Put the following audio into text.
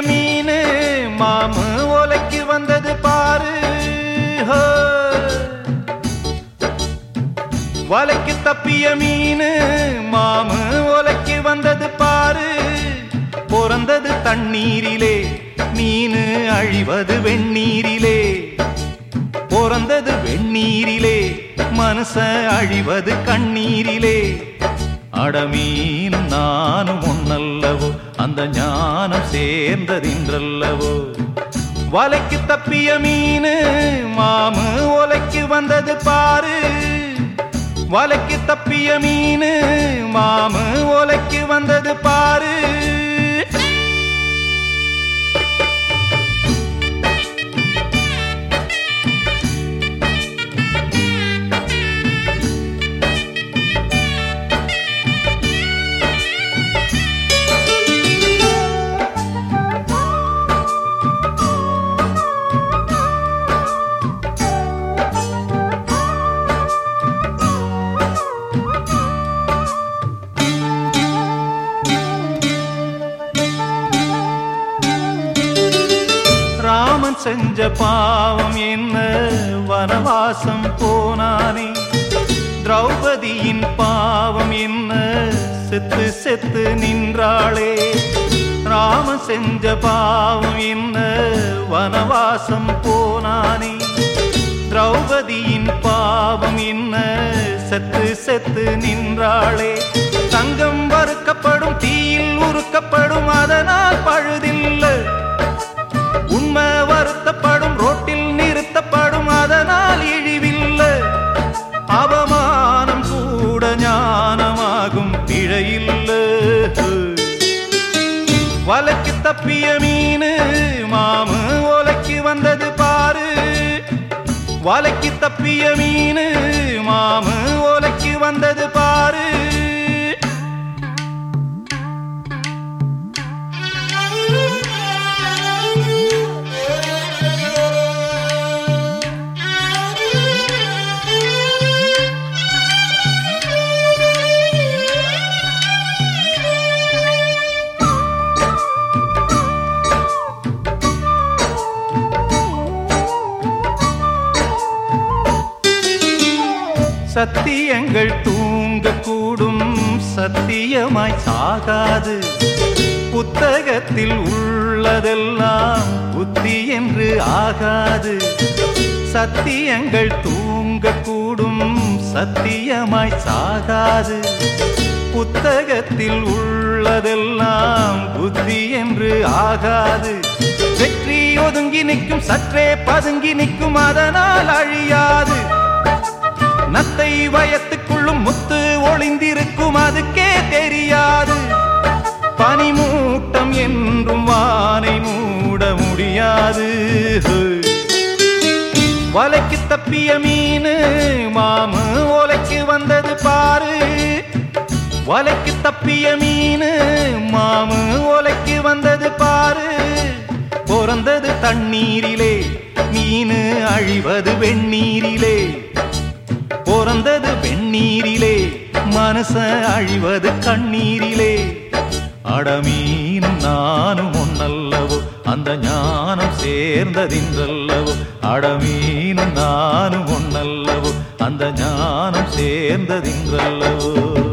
மீனு மாமு ஓலைக்கு வந்தது பாரு. வலைக்கு தப்பிய மீனு மாமு ஓலைக்கு வந்தது பாரு. பிறந்தது தண்ணீரிலே மீனு அழிவது வெந்நீரிலே. பிறந்தது வெந்நீரிலே மனச அழிவது கண்ணீரிலே. அடமீன் நானும் ஒன்னல்லவோ அந்த ஞானம் சேர்ந்ததின்றல்லவோ. வலைக்கு தப்பிய மீனு மாமு ஓலைக்கு வந்தது பாரு. வலைக்கு தப்பிய மீனு மாமு ஓலைக்கு வந்தது பாரு. ராமன் செஞ்ச பாவம் என்ன வனவாசம் போனானே. திரௌபதியின் பாவம் என்ன செத்து செத்து நின்றாளே. ராமன் செஞ்ச பாவம் என்ன வனவாசம் போனானே. திரௌபதியின் பாவம் என்ன செத்து செத்து நின்றாளே. தங்கம் வறுக்கப்படும் தீயில் உருக்கப்படும் அதனால் பழுதில்லை. உண்மை வருத்தப்படும் ரோட்டில் நிறுத்தப்படும் அதனால் இழிவில்லை. அவமானம் கூட ஞானமாகும் பிழையில்லை. வலைக்கு தப்பிய மீனு மாமு ஓலைக்கு வந்தது பாரு. வலைக்கு தப்பிய மீனு மாமு ஓலைக்கு வந்தது பாரு. சத்தியங்கள் தூங்கக்கூடும் சத்தியமாய் சாகாது. புத்தகத்தில் உள்ளதெல்லாம் புத்தி என்று ஆகாது. சத்தியங்கள் தூங்கக்கூடும் சத்தியமாய் சாகாது. புத்தகத்தில் உள்ளதெல்லாம் புத்தி என்று ஆகாது. வெற்றி ஒதுங்கி நிற்கும் சற்றே பதுங்கி நிற்கும் அதனால் அழியாது. நத்தை வயத்துக்குள்ளும் முத்து ஒளிந்திருக்கும் அதுக்கே தெரியாது. பனிமூட்டம் என்றும் வானை மூட முடியாது. வலைக்கு தப்பிய மீனு மாமு ஓலைக்கு வந்தது பாரு. வலைக்கு தப்பிய மீனு மாமு ஓலைக்கு வந்தது பாரு. பிறந்தது தண்ணீரிலே மீனு அழிவது வெந்நீரிலே. பிறந்தது வெந்நீரிலே மனச அழிவது கண்ணீரிலே. அடமீனும் நானும் ஒன்னல்லவோ அந்த ஞானம் சேர்ந்ததின்றல்லவோ. அடமீனும் நானும் ஒன்னல்லவோ அந்த ஞானம் சேர்ந்ததின்றல்லவோ.